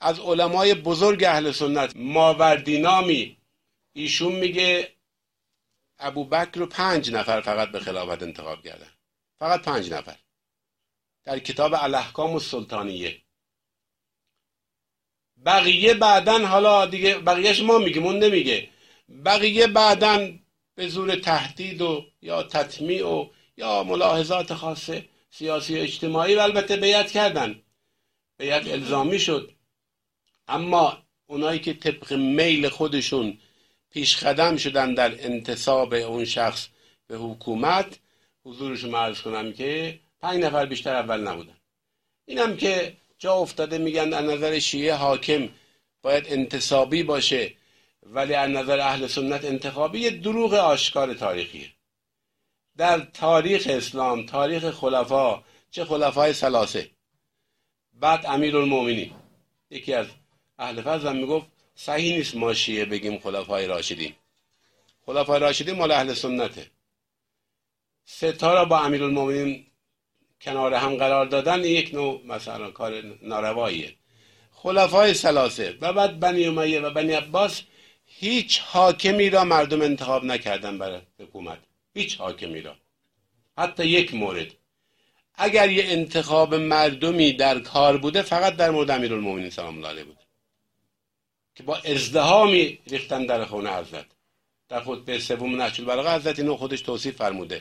از علمای بزرگ اهل سنت ماوردی نامی، ایشون میگه ابوبکر رو 5 نفر فقط به خلافت انتخاب کردن، فقط 5 نفر، در کتاب الاحکام السلطانیه. بقیه بعدن، حالا دیگه بقیهش ما میگیم، اون نمیگه، بقیه بعدن به زور تهدید و یا تطمیع و یا ملاحظات خاصه سیاسی و اجتماعی و البته بیعت کردن، بیعت الزامی شد. اما اونایی که طبق میل خودشون پیش قدم شدن در انتصاب اون شخص به حکومت، حضورشون عرض کنم که 5 نفر بیشتر اول نبودن. اینم که جا افتاده میگن از نظر شیعه حاکم باید انتصابی باشه ولی از نظر اهل سنت انتخابی، یه دروغ آشکار تاریخیه. در تاریخ اسلام، تاریخ خلفا، چه خلفای ثلاثه، بعد امیرالمومنین، یکی از اهل فضل هم میگفت صحیح نیست ما شیعه بگیم خلفای راشدین، خلفای راشدین مال اهل سنته. 3 تا را با امیرالمومنین کنار هم قرار دادن یک نوع مثلا کار نارواییه. خلفای ثلاثه و بعد بنی امیه و بنی عباس هیچ حاکمی را مردم انتخاب نکردن برای حکومت، هیچ حاکمی را. حتی یک مورد اگر یه انتخاب مردمی در کار بوده فقط در مورد امیرالمومنین سلام الله علیه بود که با ازدحامی ریختن در خونه حضرت. در خطبه سوم نهج البلاغه حضرت اینو خودش توصیف فرموده،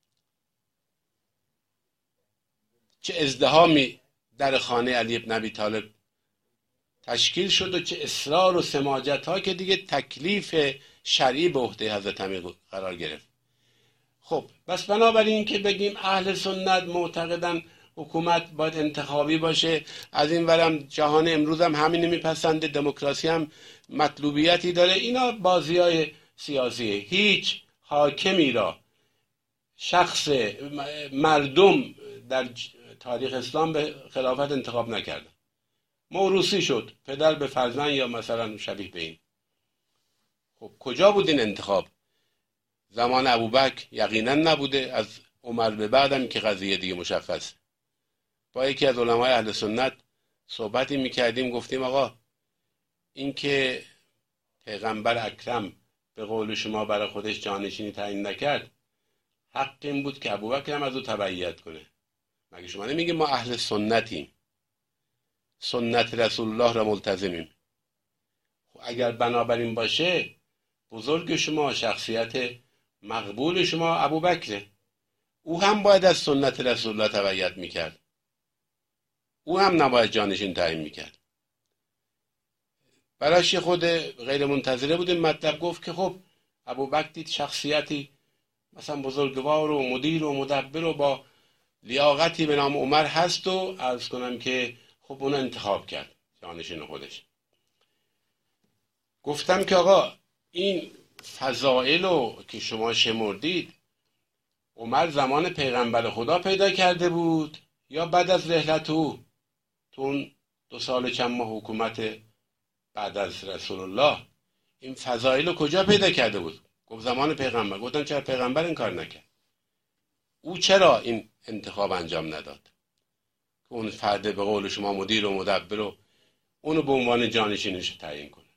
چه ازدحامی در خانه علی ابن ابی طالب تشکیل شد و چه اصرار و سماجت ها که دیگه تکلیف شرعی به عهده حضرت امیر قرار گرفت. خب بس بنابراین که بگیم اهل سنت معتقدن حکومت باید انتخابی باشه، از این ورم جهان امروز هم همین میپسنده، دموکراسی هم مطلوبیتی داره، اینا بازیای سیاسیه. هیچ حاکمی را شخص مردم در تاریخ اسلام به خلافت انتخاب نکردن، موروثی شد، پدر به فرزند یا مثلا شبیه به این. خب کجا بود این انتخاب؟ زمان ابوبکر یقینا نبوده، از عمر به بعدم که قضیه دیگه مشخص. با یکی از علمای اهل سنت صحبتی میکردیم، گفتیم آقا این که پیغمبر اکرم به قول شما برای خودش جانشینی تعیین نکرد، حق این بود که ابوبکر هم از او تبعیت کنه. مگه شما نمیگید ما اهل سنتیم، سنت رسول الله را ملتزمیم؟ خب اگر بنابراین باشه، بزرگ شما، شخصیت مقبول شما ابوبکره، او هم باید از سنت رسول الله تبعیت میکرد، او هم نباید جانشین تعیین میکرد. براش خود غیر منتظره بود این مطلب، گفت که خب ابوبکر دید شخصیتی مثلا بزرگوار و مدیر و مدبر و با لیاقتی به نام عمر هست و عرض کنم که خب اون انتخاب کرد جانشین خودش. گفتم که آقا این فضائل رو که شما شمردید عمر زمان پیغمبر خدا پیدا کرده بود یا بعد از رحلت او تو اون 2 سال چند ماه حکومت بعد از رسول الله؟ این فضائل رو کجا پیدا کرده بود؟ گفت زمان پیغمبر. گفتم چرا پیغمبر این کار نکرد؟ او چرا این انتخاب انجام نداد که اون فرد به قول شما مدیر و مدبر رو اونو به عنوان جانشینش تعیین کنه؟